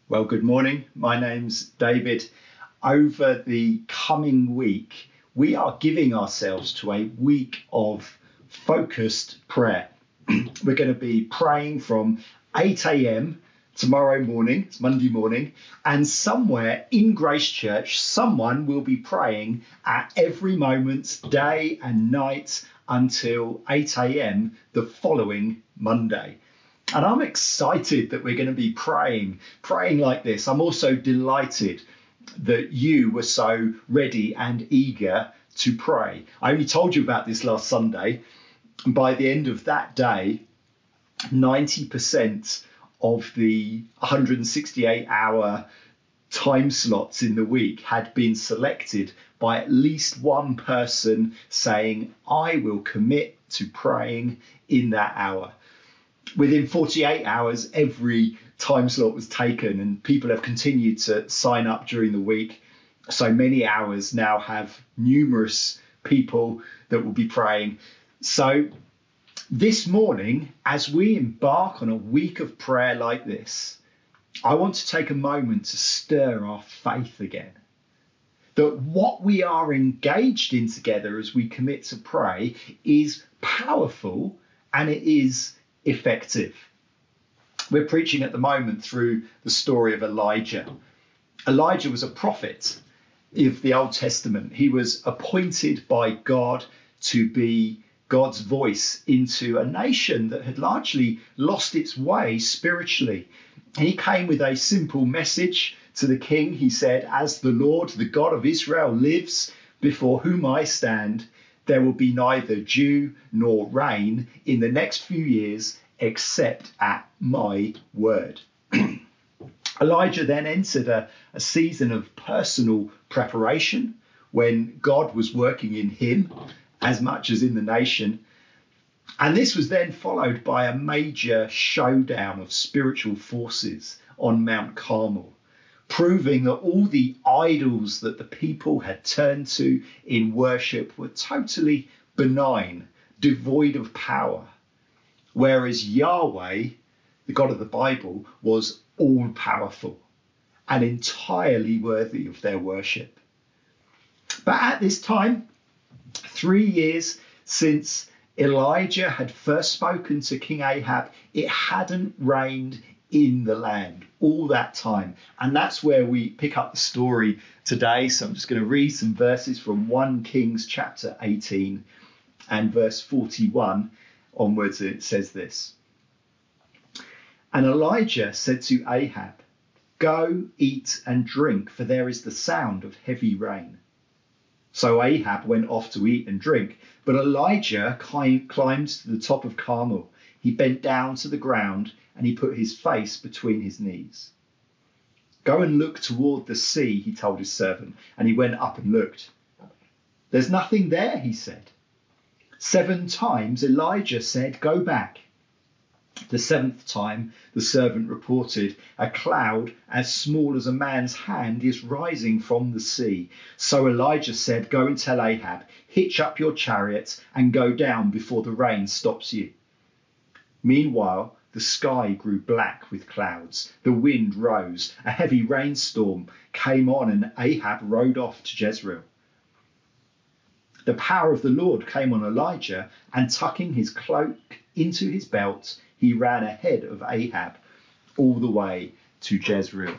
Well, good morning. My name's David. Over the coming week, we are giving ourselves to a week of focused prayer. We're going to be praying from 8 a.m. tomorrow morning, it's Monday morning, and somewhere in Grace Church, someone will be praying at every moment, day and night, until 8 a.m. the following Monday. And I'm excited that we're going to be praying like this. I'm also delighted that you were so ready and eager to pray. I only told you about this last Sunday. And by the end of that day, 90% of the 168-hour time slots in the week had been selected by at least one person saying, I will commit to praying in that hour. Within 48 hours, every time slot was taken and people have continued to sign up during the week. So many hours now have numerous people that will be praying. So this morning, as we embark on a week of prayer like this, I want to take a moment to stir our faith again. That what we are engaged in together as we commit to pray is powerful and it is effective. We're preaching at the moment through the story of Elijah. Elijah was a prophet of the Old Testament. He was appointed by God to be God's voice into a nation that had largely lost its way spiritually. And he came with a simple message to the king. He said, as the Lord, the God of Israel, lives before whom I stand, there will be neither dew nor rain in the next few years except at my word. Elijah then entered a season of personal preparation when God was working in him as much as in the nation. And this was then followed by a major showdown of spiritual forces on Mount Carmel, proving that all the idols that the people had turned to in worship were totally benign, devoid of power, whereas Yahweh, the God of the Bible, was all-powerful and entirely worthy of their worship. But at this time, 3 years since Elijah had first spoken to King Ahab, it hadn't rained in the land all that time. And that's where we pick up the story today. So I'm just going to read some verses from 1 Kings chapter 18 and verse 41 onwards. It says this. And Elijah said to Ahab, go eat and drink, for there is the sound of heavy rain. So Ahab went off to eat and drink, but Elijah climbed to the top of Carmel. He bent down to the ground and he put his face between his knees. Go and look toward the sea, he told his servant, and he went up and looked. There's nothing there, he said. 7 times Elijah said, go back. The 7th time, the servant reported, a cloud as small as a man's hand is rising from the sea. So Elijah said, go and tell Ahab, hitch up your chariots and go down before the rain stops you. Meanwhile, the sky grew black with clouds. The wind rose. A heavy rainstorm came on and Ahab rode off to Jezreel. The power of the Lord came on Elijah, and tucking his cloak into his belt, he ran ahead of Ahab all the way to Jezreel.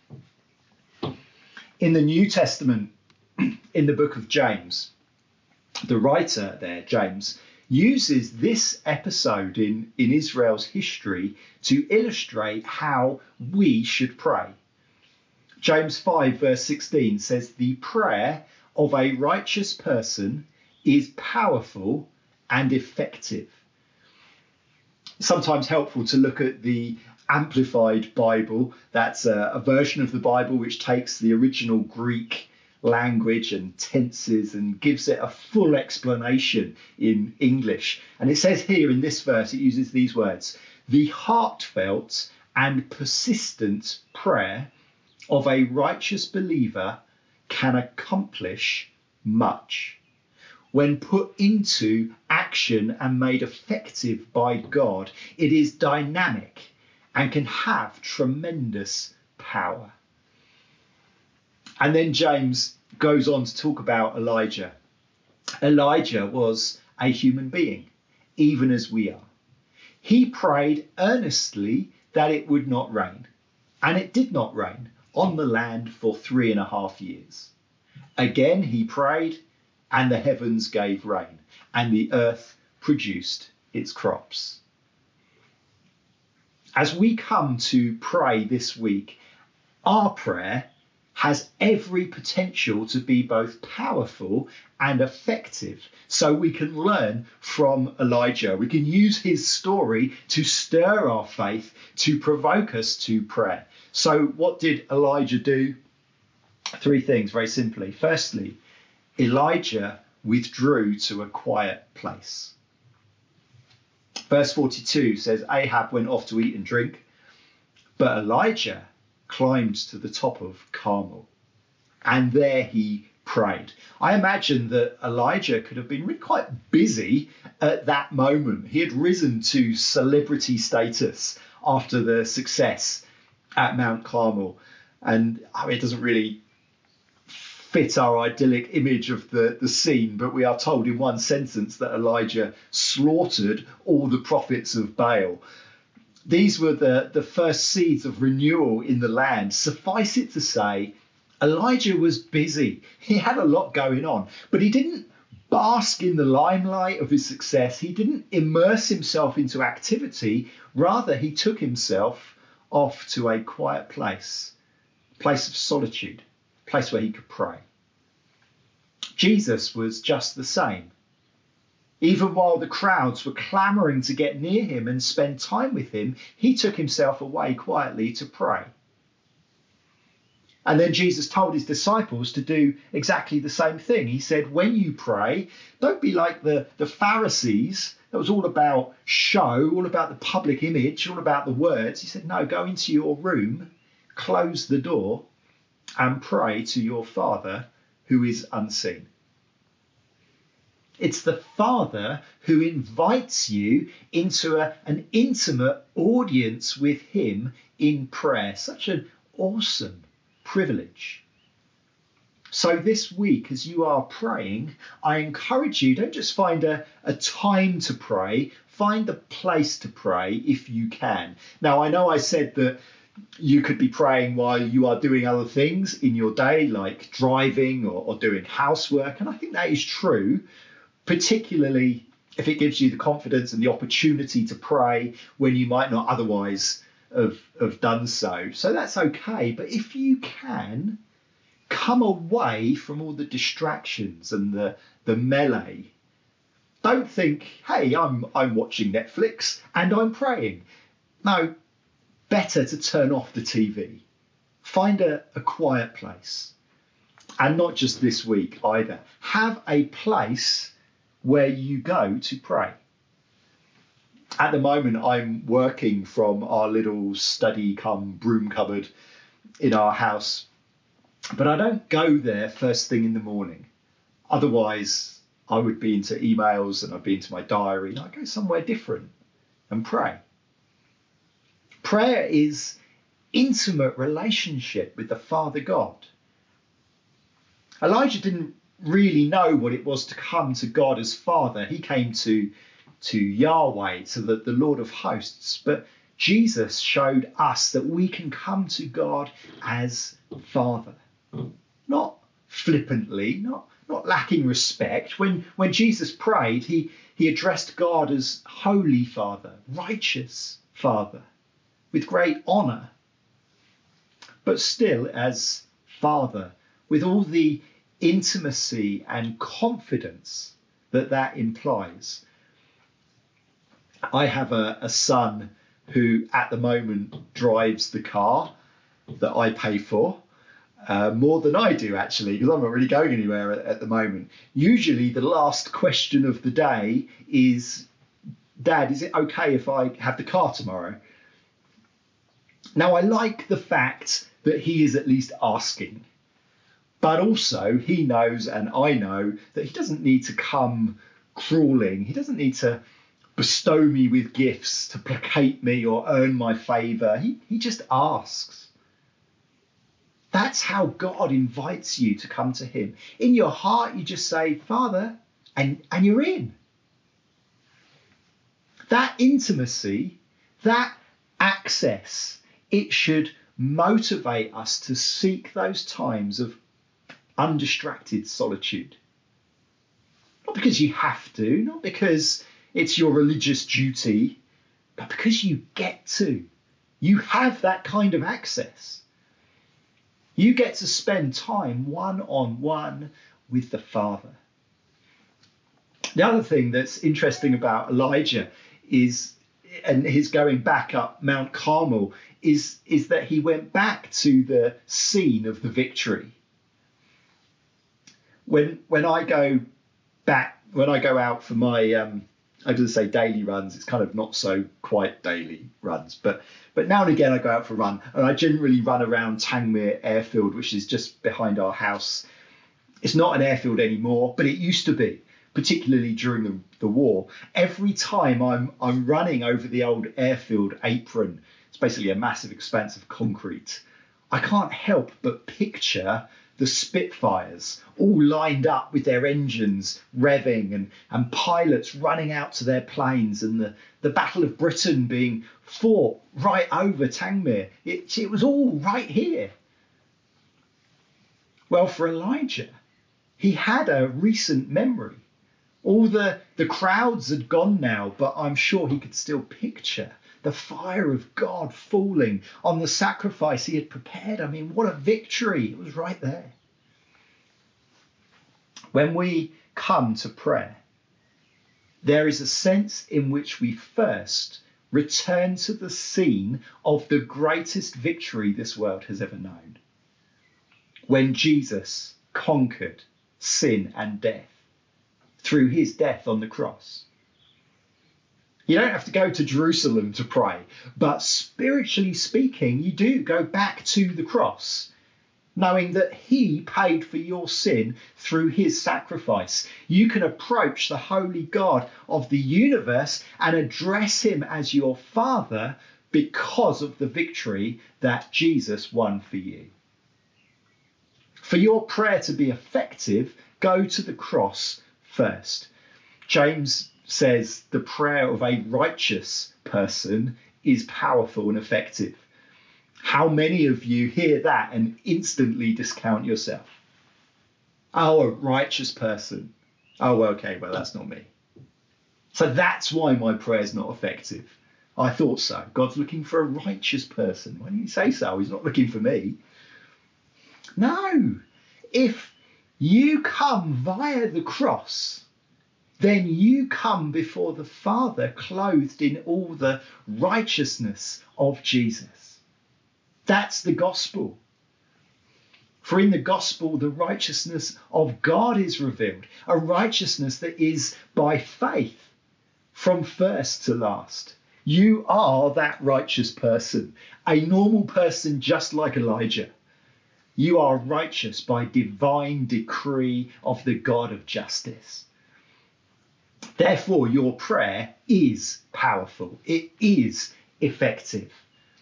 In the New Testament, in the book of James, the writer there, James, uses this episode in Israel's history to illustrate how we should pray. James 5 verse 16 says, the prayer of a righteous person is powerful and effective. Sometimes helpful to look at the Amplified Bible. That's a version of the Bible which takes the original Greek language and tenses and gives it a full explanation in English. And it says here in this verse, it uses these words, the heartfelt and persistent prayer of a righteous believer can accomplish much. When put into action and made effective by God, it is dynamic and can have tremendous power. And then James goes on to talk about Elijah. Elijah was a human being, even as we are. He prayed earnestly that it would not rain, and it did not rain on the land for 3.5 years. Again he prayed, and the heavens gave rain, and the earth produced its crops. As we come to pray this week, our prayer has every potential to be both powerful and effective. So we can learn from Elijah. We can use his story to stir our faith, to provoke us to prayer. So what did Elijah do? 3 things, very simply. Firstly, Elijah withdrew to a quiet place. Verse 42 says, Ahab went off to eat and drink, but Elijah climbed to the top of Carmel, and there he prayed. I imagine that Elijah could have been really quite busy at that moment. He had risen to celebrity status after the success at Mount Carmel, and it doesn't really fit our idyllic image of the scene, but we are told in one sentence that Elijah slaughtered all the prophets of Baal. These were the first seeds of renewal in the land. Suffice it to say, Elijah was busy. He had a lot going on, but he didn't bask in the limelight of his success. He didn't immerse himself into activity. Rather, he took himself off to a quiet place, a place of solitude, a place where he could pray. Jesus was just the same. Even while the crowds were clamouring to get near him and spend time with him, he took himself away quietly to pray. And then Jesus told his disciples to do exactly the same thing. He said, when you pray, don't be like the Pharisees. That was all about show, all about the public image, all about the words. He said, no, go into your room, close the door, and pray to your Father who is unseen. It's the Father who invites you into an intimate audience with him in prayer. Such an awesome privilege. So this week, as you are praying, I encourage you, don't just find a time to pray, find a place to pray if you can. Now, I know I said that you could be praying while you are doing other things in your day, like driving or doing housework. And I think that is true, particularly if it gives you the confidence and the opportunity to pray when you might not otherwise have done so. So that's okay. But if you can, come away from all the distractions and the melee. Don't think, hey, I'm watching Netflix and I'm praying. No, better to turn off the TV. Find a quiet place. And not just this week either. Have a place where you go to pray. At the moment, I'm working from our little study cum broom cupboard in our house, but I don't go there first thing in the morning. Otherwise, I would be into emails and I'd be into my diary. I go somewhere different and pray. Prayer is intimate relationship with the Father God. Elijah didn't really know what it was to come to God as Father. He came to Yahweh, to the Lord of hosts. But Jesus showed us that we can come to God as Father. Not flippantly, not lacking respect. When Jesus prayed, he addressed God as Holy Father, righteous Father, with great honour. But still as Father, with all the intimacy and confidence that implies. I have a son who at the moment drives the car that I pay for, more than I do actually, because I'm not really going anywhere at the moment. Usually the last question of the day is, Dad, is it okay if I have the car tomorrow? Now I like the fact that he is at least asking. But also he knows, and I know, that he doesn't need to come crawling. He doesn't need to bestow me with gifts to placate me or earn my favour. He just asks. That's how God invites you to come to him. In your heart, you just say, Father, and you're in. That intimacy, that access, it should motivate us to seek those times of undistracted solitude. Not because you have to, not because it's your religious duty, but because you get to. You have that kind of access. You get to spend time one-on-one with the Father. The other thing that's interesting about Elijah is, and his going back up Mount Carmel, is that he went back to the scene of the victory. When I go out for my I didn't say daily runs, it's kind of not so quite daily runs, but now and again I go out for a run, and I generally run around Tangmere Airfield, which is just behind our house. It's not an airfield anymore, but it used to be, particularly during the war. Every time I'm running over the old airfield apron, it's basically a massive expanse of concrete, I can't help but picture the Spitfires all lined up with their engines revving, and pilots running out to their planes, and the Battle of Britain being fought right over Tangmere. It was all right here. Well, for Elijah, he had a recent memory. All the crowds had gone now, but I'm sure he could still picture the fire of God falling on the sacrifice he had prepared. I mean, what a victory. It was right there. When we come to prayer, there is a sense in which we first return to the scene of the greatest victory this world has ever known. When Jesus conquered sin and death through his death on the cross. You don't have to go to Jerusalem to pray, but spiritually speaking, you do go back to the cross, knowing that he paid for your sin through his sacrifice. You can approach the holy God of the universe and address him as your Father because of the victory that Jesus won for you. For your prayer to be effective, go to the cross first. James says the prayer of a righteous person is powerful and effective. How many of you hear that and instantly discount yourself? Oh, a righteous person. Oh, okay, well, that's not me. So that's why my prayer is not effective. I thought so. God's looking for a righteous person. Why didn't you say so? He's not looking for me. No. If you come via the cross, then you come before the Father clothed in all the righteousness of Jesus. That's the gospel. For in the gospel, the righteousness of God is revealed, a righteousness that is by faith from first to last. You are that righteous person, a normal person just like Elijah. You are righteous by divine decree of the God of justice. Therefore, your prayer is powerful. It is effective.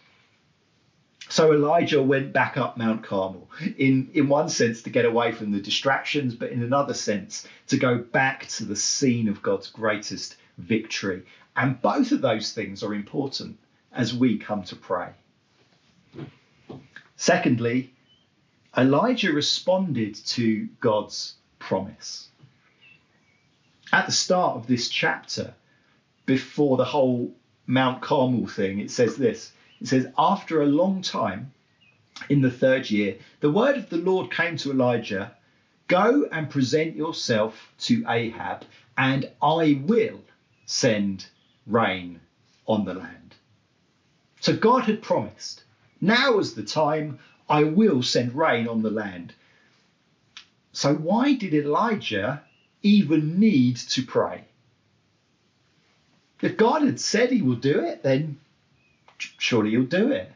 So Elijah went back up Mount Carmel, in one sense to get away from the distractions, but in another sense to go back to the scene of God's greatest victory. And both of those things are important as we come to pray. Secondly, Elijah responded to God's promise. At the start of this chapter, before the whole Mount Carmel thing, it says this. It says, after a long time, in the third year, the word of the Lord came to Elijah, go and present yourself to Ahab, and I will send rain on the land. So God had promised, now is the time, I will send rain on the land. So why did Elijah even need to pray? If God had said he will do it, then surely he'll do it.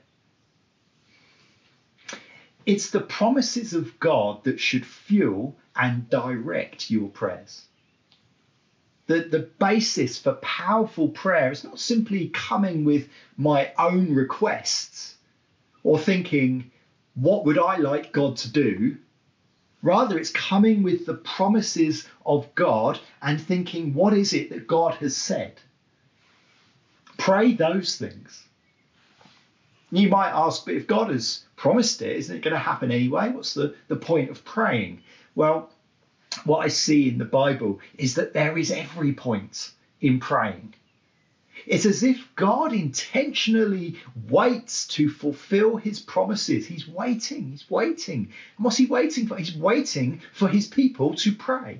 It's the promises of God that should fuel and direct your prayers. The basis for powerful prayer is not simply coming with my own requests or thinking, what would I like God to do? Rather, it's coming with the promises of God and thinking, what is it that God has said? Pray those things. You might ask, but if God has promised it, isn't it going to happen anyway? What's the point of praying? Well, what I see in the Bible is that there is every point in praying. It's as if God intentionally waits to fulfill his promises. He's waiting. And what's he waiting for? He's waiting for his people to pray.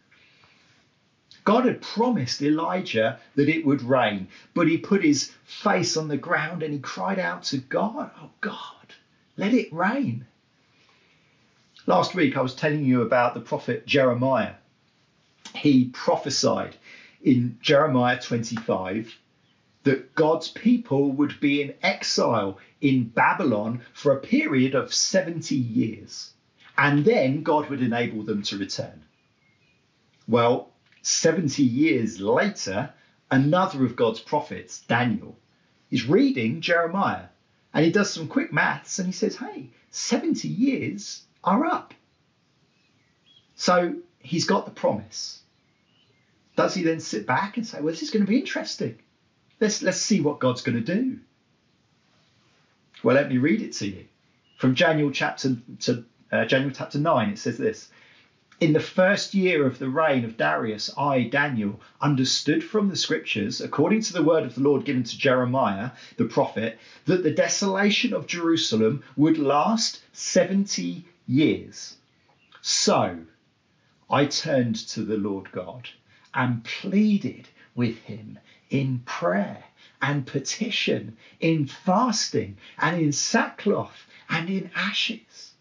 God had promised Elijah that it would rain, but he put his face on the ground and he cried out to God, oh God, let it rain. Last week I was telling you about the prophet Jeremiah. He prophesied in Jeremiah 25 that God's people would be in exile in Babylon for a period of 70 years, and then God would enable them to return. Well, 70 years later, another of God's prophets, Daniel, is reading Jeremiah, and he does some quick maths and he says, hey, 70 years are up. So he's got the promise. Does he then sit back and say, well, this is going to be interesting. Let's see what God's going to do. Well, let me read it to you. From Daniel chapter 9, it says this. In the first year of the reign of Darius, I, Daniel, understood from the scriptures, according to the word of the Lord given to Jeremiah, the prophet, that the desolation of Jerusalem would last 70 years. So I turned to the Lord God and pleaded with him in prayer and petition, in fasting and in sackcloth and in ashes.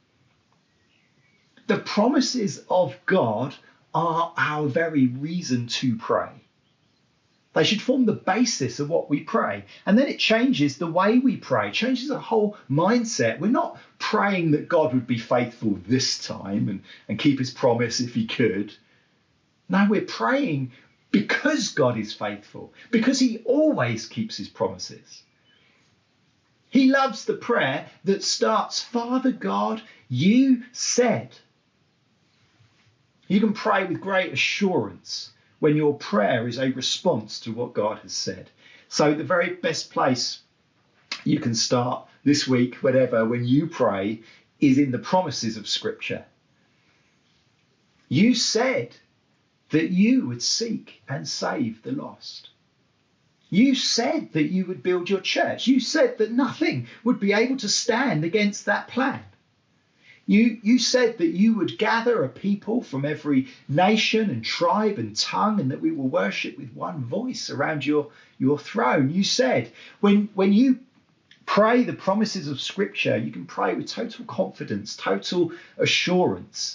The promises of God are our very reason to pray. They should form the basis of what we pray. And then it changes the way we pray, changes the whole mindset. We're not praying that God would be faithful this time and keep his promise if he could. No, we're praying because God is faithful, because he always keeps his promises. He loves the prayer that starts, Father God, you said. You can pray with great assurance when your prayer is a response to what God has said. So the very best place you can start this week, whatever, when you pray, is in the promises of Scripture. You said that you would seek and save the lost. You said that you would build your church. You said that nothing would be able to stand against that plan. You said that you would gather a people from every nation and tribe and tongue, and that we will worship with one voice around your throne. You said when you pray the promises of Scripture, you can pray with total confidence, total assurance.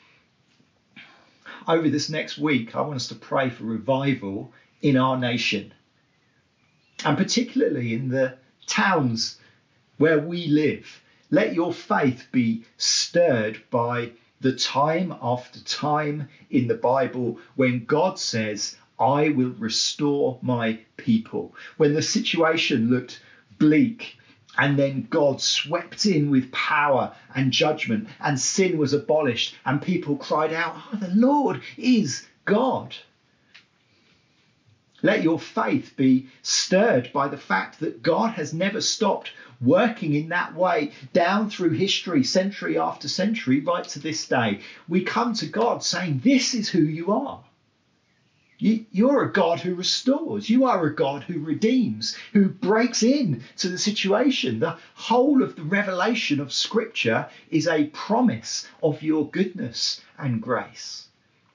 Over this next week, I want us to pray for revival in our nation, and particularly in the towns where we live. Let your faith be stirred by the time after time in the Bible when God says, I will restore my people. When the situation looked bleak, and then God swept in with power and judgment, and sin was abolished, and people cried out, oh, the Lord is God. Let your faith be stirred by the fact that God has never stopped working in that way down through history, century after century, right to this day. We come to God saying, this is who you are. You're a God who restores. You are a God who redeems, who breaks in to the situation. The whole of the revelation of Scripture is a promise of your goodness and grace.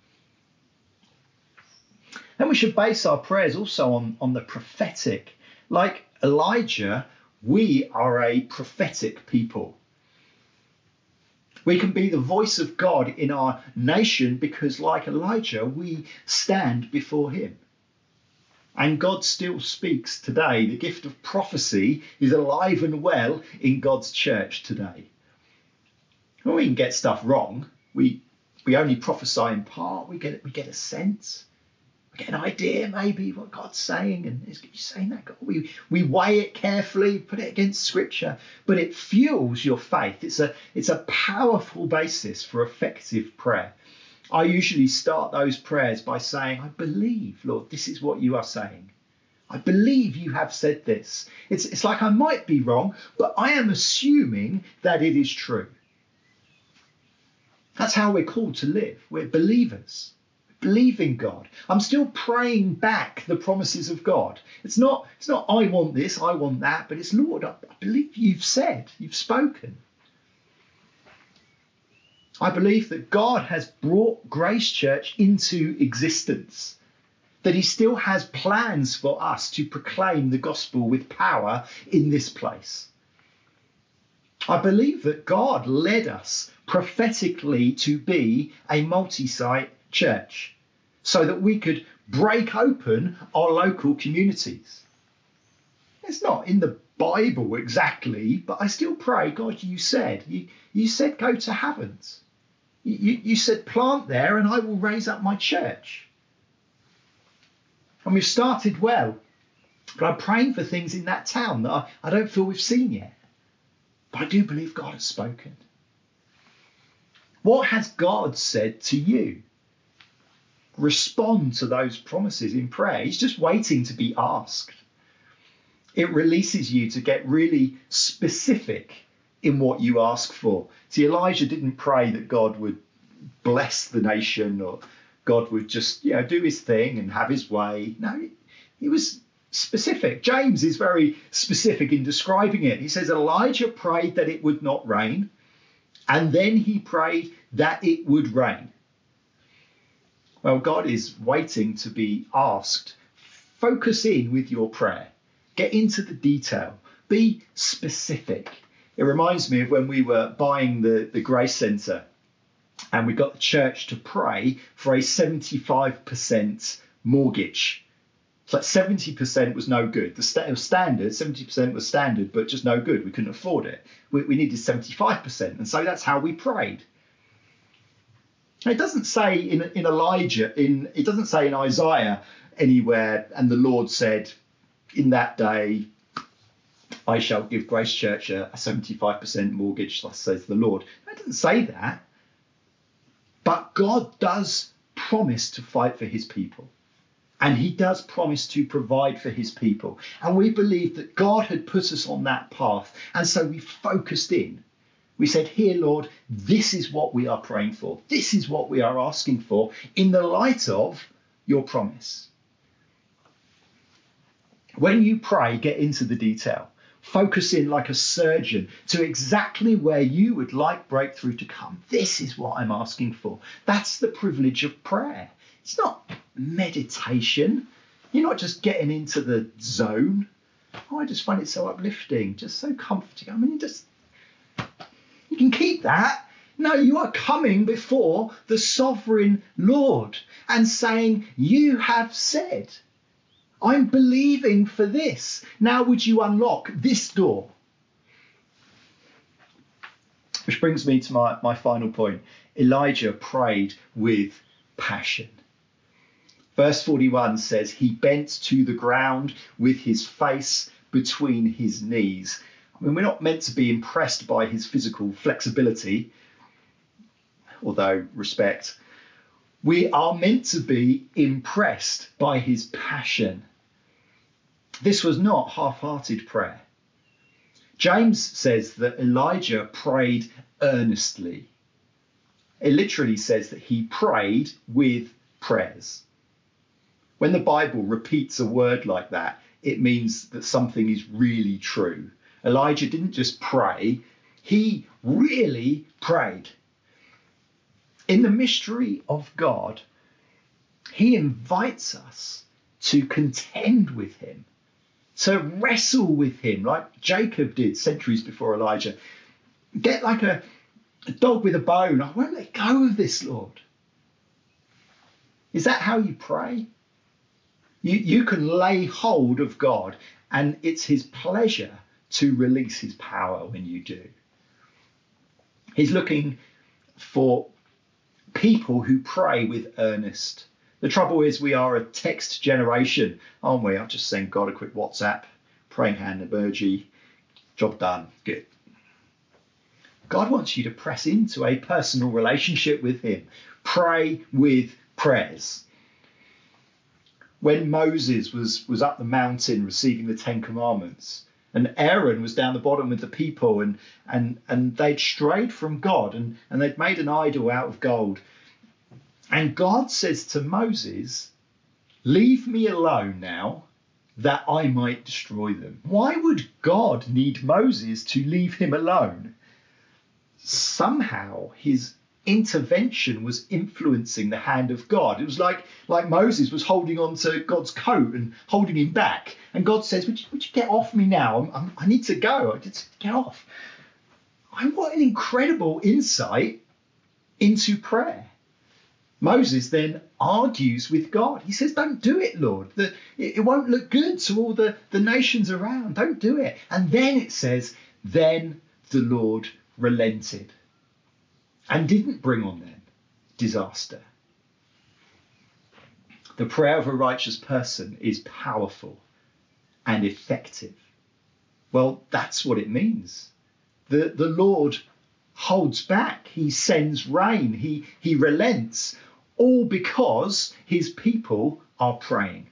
And we should base our prayers also on the prophetic. Like Elijah, we are a prophetic people. We can be the voice of God in our nation because, like Elijah, we stand before him. And God still speaks today. The gift of prophecy is alive and well in God's church today. Well, we can get stuff wrong. We only prophesy in part. We get a sense. get an idea maybe what God's saying, and is you saying that? God, we weigh it carefully, put it against Scripture, but it fuels your faith. It's a powerful basis for effective prayer. I usually start those prayers by saying, I believe, Lord, this is what you are saying. I believe you have said this. It's like I might be wrong, but I am assuming that it is true. That's how we're called to live. We're believers. We believe in God. I'm still praying back the promises of God. It's not I want this, I want that, but it's Lord, I believe you've said, you've spoken. I believe that God has brought Grace Church into existence, that he still has plans for us to proclaim the gospel with power in this place. I believe that God led us prophetically to be a multi-site church so that we could break open our local communities. It's not in the Bible exactly, but I still pray, God, you said go to Havant. You said plant there and I will raise up my church. And we've started well, but I'm praying for things in that town that I don't feel we've seen yet. But I do believe God has spoken. What has God said to you? Respond to those promises in prayer. He's just waiting to be asked. It releases you to get really specific in what you ask for. See, Elijah didn't pray that God would bless the nation or God would just, do his thing and have his way. No, he was specific. James is very specific in describing it. He says Elijah prayed that it would not rain, and then he prayed that it would rain. Well, God is waiting to be asked. Focus in with your prayer. Get into the detail. Be specific. It reminds me of when we were buying the Grace Centre and we got the church to pray for a 75% mortgage. It's like 70% was no good. The standard, 70% was standard, but just no good. We couldn't afford it. We needed 75%. And so that's how we prayed. It doesn't say in Isaiah anywhere, and the Lord said, in that day, I shall give Grace Church a 75% mortgage, thus says the Lord. It doesn't say that. But God does promise to fight for his people. And he does promise to provide for his people. And we believe that God had put us on that path. And so we focused in. We said, here, Lord, this is what we are praying for. This is what we are asking for in the light of your promise. When you pray, get into the detail. Focus in like a surgeon to exactly where you would like breakthrough to come. This is what I'm asking for. That's the privilege of prayer. It's not meditation. You're not just getting into the zone. Oh, I just find it so uplifting, just so comforting. I mean, you can keep that. No, you are coming before the sovereign Lord and saying, you have said, I'm believing for this. Now would you unlock this door? Which brings me to my final point. Elijah prayed with passion. Verse 41 says, he bent to the ground with his face between his knees. I mean, we're not meant to be impressed by his physical flexibility, although respect. We are meant to be impressed by his passion. This was not half-hearted prayer. James says that Elijah prayed earnestly. It literally says that he prayed with prayers. When the Bible repeats a word like that, it means that something is really true. Elijah didn't just pray, he really prayed. In the mystery of God, he invites us to contend with him, to wrestle with him like Jacob did centuries before Elijah. Get like a dog with a bone. I won't let go of this, Lord. Is that how you pray? You can lay hold of God, and it's his pleasure to release his power when you do. He's looking for people who pray with earnest The trouble is we are a text generation, aren't we? I'll just send God a quick WhatsApp, praying hand emoji, job done, good. God wants you to press into a personal relationship with him. Pray with prayers. When Moses was up the mountain receiving the Ten Commandments, and Aaron was down the bottom with the people, and they'd strayed from God, and they'd made an idol out of gold. And God says to Moses, leave me alone now that I might destroy them. Why would God need Moses to leave him alone? Somehow his intervention was influencing the hand of God. It was like Moses was holding on to God's coat and holding him back. And God says, would you get off me now? I need to go. I just get off. What an incredible insight into prayer. Moses then argues with God. He says, don't do it, Lord. It won't look good to all the nations around. Don't do it. And then it says, then the Lord relented and didn't bring on them disaster. The prayer of a righteous person is powerful and effective. Well, that's what it means. The Lord holds back. He sends rain. He relents, all because his people are praying.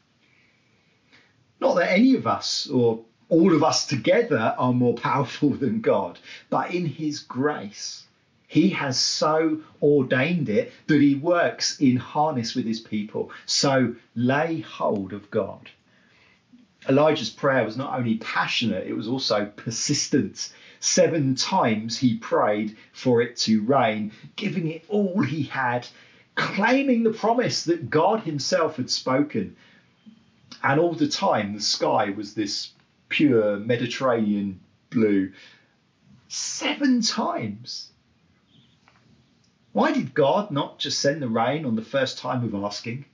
Not that any of us or all of us together are more powerful than God, but in his grace, he has so ordained it that he works in harness with his people. So lay hold of God. Elijah's prayer was not only passionate, it was also persistent. 7 times he prayed for it to rain, giving it all he had, claiming the promise that God himself had spoken. And all the time, the sky was this pure Mediterranean blue. 7 times. Why did God not just send the rain on the first time of asking?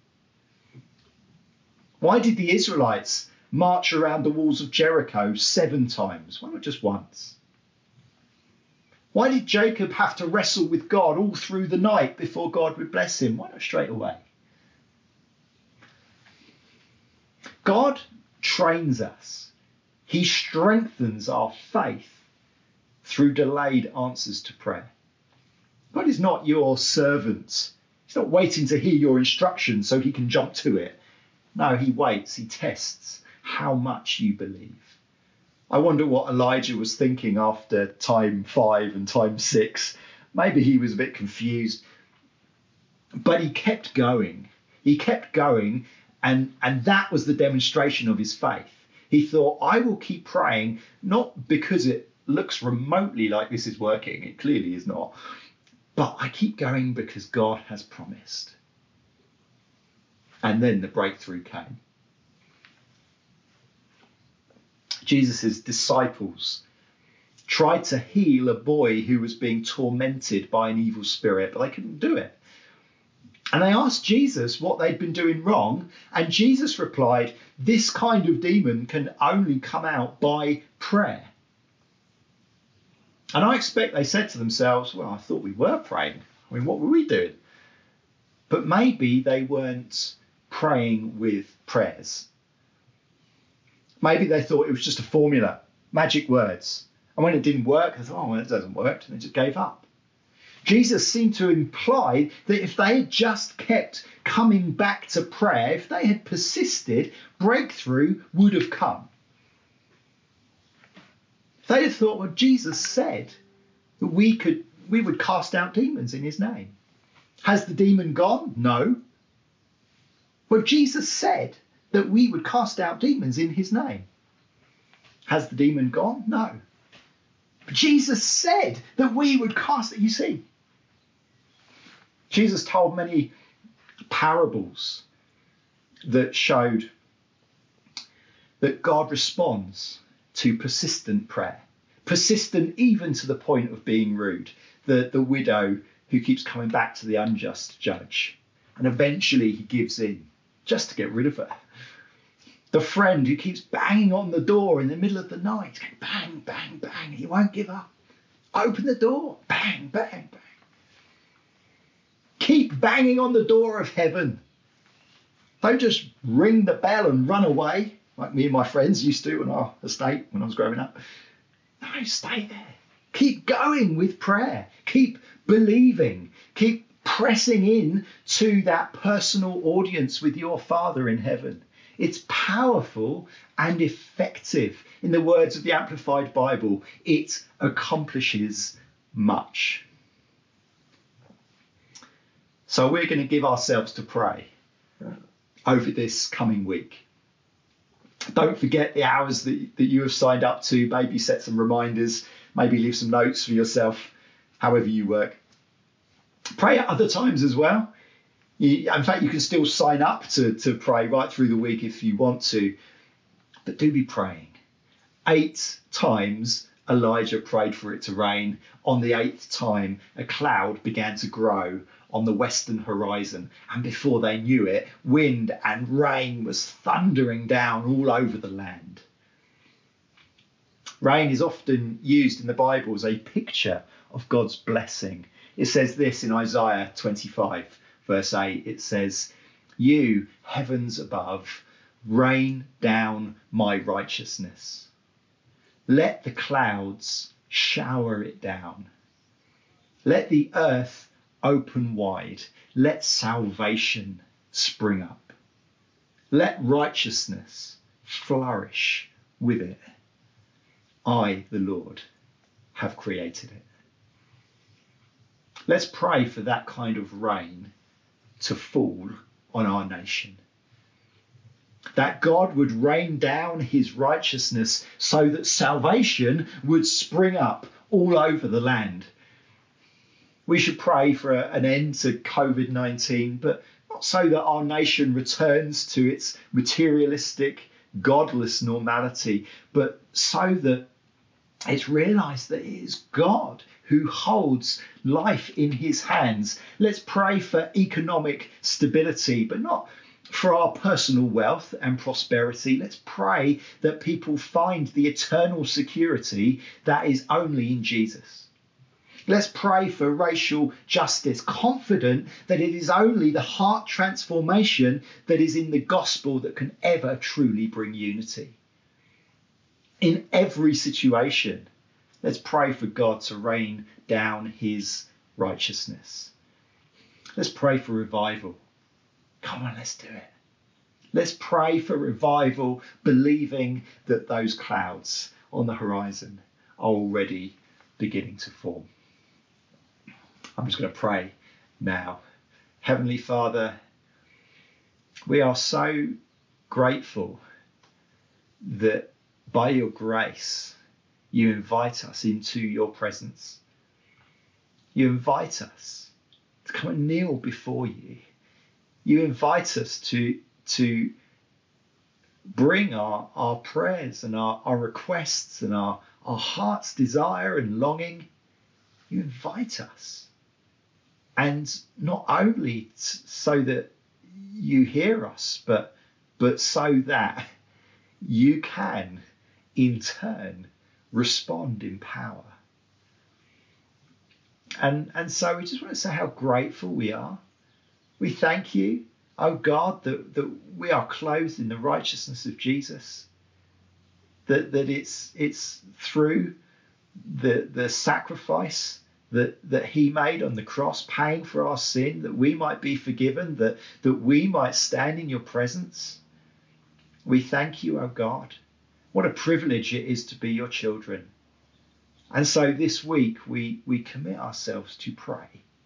Why did the Israelites march around the walls of Jericho 7 times? Why not just once? Why did Jacob have to wrestle with God all through the night before God would bless him? Why not straight away? God trains us. He strengthens our faith through delayed answers to prayer. God is not your servant. He's not waiting to hear your instructions so he can jump to it. No, he waits. He tests how much you believe. I wonder what Elijah was thinking after time 5 and time 6. Maybe he was a bit confused, but he kept going. He kept going, and that was the demonstration of his faith. He thought, I will keep praying, not because it looks remotely like this is working. It clearly is not. But I keep going because God has promised. And then the breakthrough came. Jesus' disciples tried to heal a boy who was being tormented by an evil spirit, but they couldn't do it. And they asked Jesus what they'd been doing wrong, and Jesus replied, this kind of demon can only come out by prayer. And I expect they said to themselves, well, I thought we were praying. I mean, what were we doing? But maybe they weren't praying with prayers. Maybe they thought it was just a formula, magic words. And when it didn't work, they thought, oh, well, it doesn't work. And they just gave up. Jesus seemed to imply that if they had just kept coming back to prayer, if they had persisted, breakthrough would have come. They had thought, well, Jesus said that we would cast out demons in his name. Has the demon gone? No. Well, Jesus said that we would cast out demons in his name. Has the demon gone? No. But Jesus said that we would cast it. You see, Jesus told many parables that showed that God responds to persistent prayer. Persistent even to the point of being rude. The widow who keeps coming back to the unjust judge. And eventually he gives in just to get rid of her. The friend who keeps banging on the door in the middle of the night. Bang, bang, bang. He won't give up. Open the door. Bang, bang, bang. Keep banging on the door of heaven. Don't just ring the bell and run away like me and my friends used to on our estate when I was growing up. No, stay there. Keep going with prayer. Keep believing. Keep pressing in to that personal audience with your Father in heaven. It's powerful and effective. In the words of the Amplified Bible, it accomplishes much. So we're going to give ourselves to pray over this coming week. Don't forget the hours that you have signed up to. Maybe set some reminders. Maybe leave some notes for yourself, however you work. Pray at other times as well. In fact, you can still sign up to pray right through the week if you want to. But do be praying. 8 times Elijah prayed for it to rain. On the 8th time, a cloud began to grow on the western horizon. And before they knew it, wind and rain was thundering down all over the land. Rain is often used in the Bible as a picture of God's blessing. It says this in Isaiah 25, verse 8. It says, "You, heavens above, rain down my righteousness. Let the clouds shower it down. Let the earth open wide. Let salvation spring up. Let righteousness flourish with it. I, the Lord, have created it." Let's pray for that kind of rain to fall on our nation. That God would rain down his righteousness so that salvation would spring up all over the land. We should pray for an end to COVID-19, but not so that our nation returns to its materialistic, godless normality, but so that it's realised that it is God who holds life in his hands. Let's pray for economic stability, but not for our personal wealth and prosperity. Let's pray that people find the eternal security that is only in Jesus. Let's pray for racial justice, confident that it is only the heart transformation that is in the gospel that can ever truly bring unity. In every situation, let's pray for God to rain down his righteousness. Let's pray for revival. Come on, let's do it. Let's pray for revival, believing that those clouds on the horizon are already beginning to form. I'm just going to pray now. Heavenly Father, we are so grateful that by your grace, you invite us into your presence. You invite us to come and kneel before you. You invite us to bring our prayers and our requests and our heart's desire and longing. You invite us. And not only so that you hear us, but so that you can, in turn, respond in power. And so we just want to say how grateful we are. We thank you, oh God, that we are clothed in the righteousness of Jesus. That it's through the sacrifice that he made on the cross, paying for our sin, that we might be forgiven, that we might stand in your presence. We thank you, oh God. What a privilege it is to be your children. And so this week we commit ourselves to pray.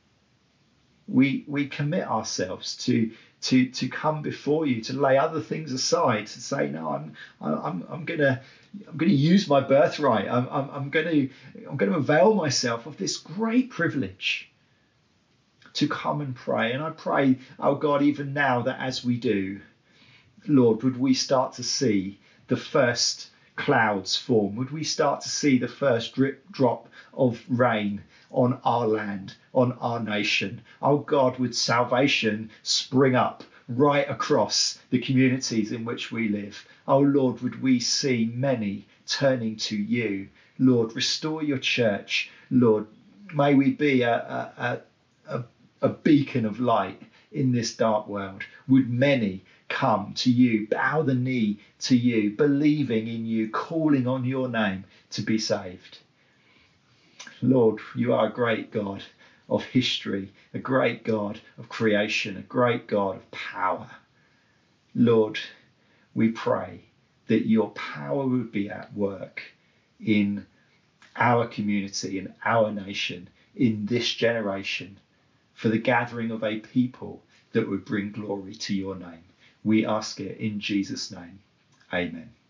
We commit ourselves to come before you, to lay other things aside, to say, no, I'm gonna use my birthright. I'm gonna avail myself of this great privilege to come and pray. And I pray, oh God, even now that as we do, Lord, would we start to see the first clouds form? Would we start to see the first drip drop of rain on our land, on our nation? Oh God, would salvation spring up right across the communities in which we live? Oh Lord, would we see many turning to you? Lord, restore your church. Lord, may we be a beacon of light in this dark world. Would many come to you, bow the knee to you, believing in you, calling on your name to be saved. Lord, you are a great God of history, a great God of creation, a great God of power. Lord, we pray that your power would be at work in our community, in our nation, in this generation, for the gathering of a people that would bring glory to your name. We ask it in Jesus' name. Amen.